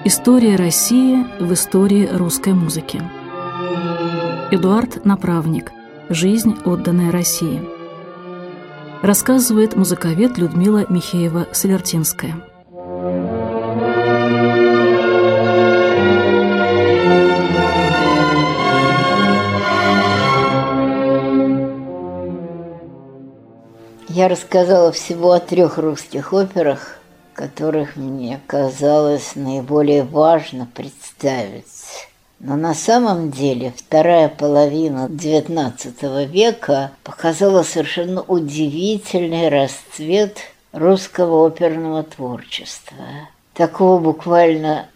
История России в истории русской музыки. Эдуард Направник. Жизнь, отданная России. Рассказывает музыковед Людмила Михеева-Солертинская. Я рассказала всего о 3 русских операх, которых мне казалось наиболее важно представить. Но на самом деле вторая половина XIX века показала совершенно удивительный расцвет русского оперного творчества. Такого буквально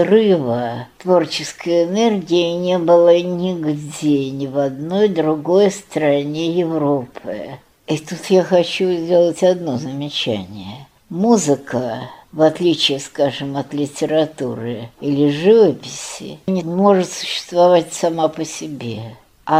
взрыва творческой энергии не было нигде, ни в одной другой стране Европы. И тут я хочу сделать одно замечание. Музыка, в отличие, скажем, от литературы или живописи, не может существовать сама по себе.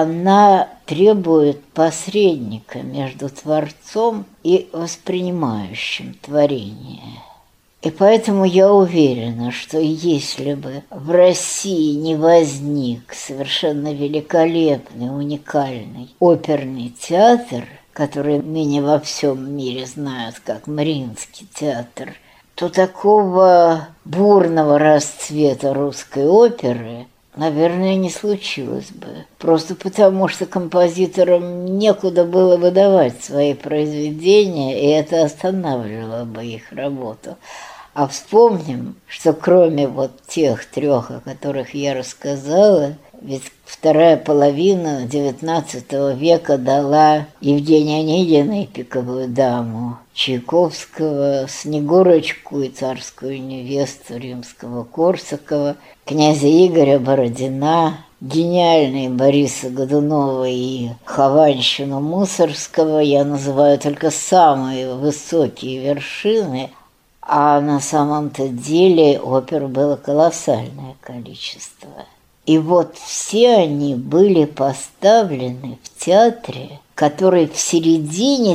Она требует посредника между творцом и воспринимающим творение. И поэтому я уверена, что если бы в России не возник совершенно великолепный, уникальный оперный театр, который ныне во всем мире знают как Мариинский театр, то такого бурного расцвета русской оперы, наверное, не случилось бы. Просто потому, что композиторам некуда было выдавать свои произведения, и это останавливало бы их работу. А вспомним, что кроме вот тех 3, о которых я рассказала, ведь вторая половина XIX века дала Евгению Онегину «Пиковую даму», Чайковского, Снегурочку и царскую невесту Римского-Корсакова, князя Игоря Бородина, гениальные Бориса Годунова и Хованщину Мусоргского. Я называю только самые высокие вершины, а на самом-то деле опер было колоссальное количество. И вот все они были поставлены в театре, который в середине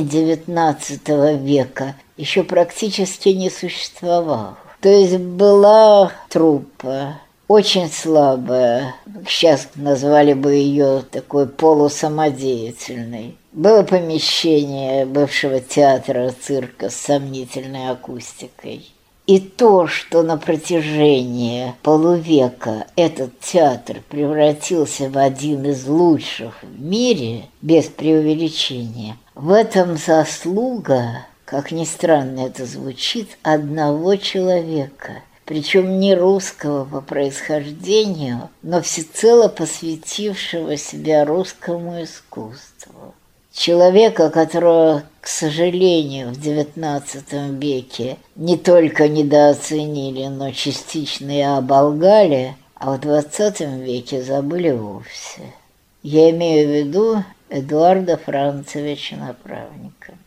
XIX века еще практически не существовал. То есть была труппа, очень слабая, сейчас назвали бы ее такой полусамодеятельной. Было помещение бывшего театра-цирка с сомнительной акустикой. И то, что на протяжении полувека этот театр превратился в один из лучших в мире, без преувеличения, в этом заслуга, как ни странно это звучит, одного человека, причем не русского по происхождению, но всецело посвятившего себя русскому искусству. Человека, которого, к сожалению, в XIX веке не только недооценили, но частично и оболгали, а в XX веке забыли вовсе. Я имею в виду Эдуарда Францевича Направника.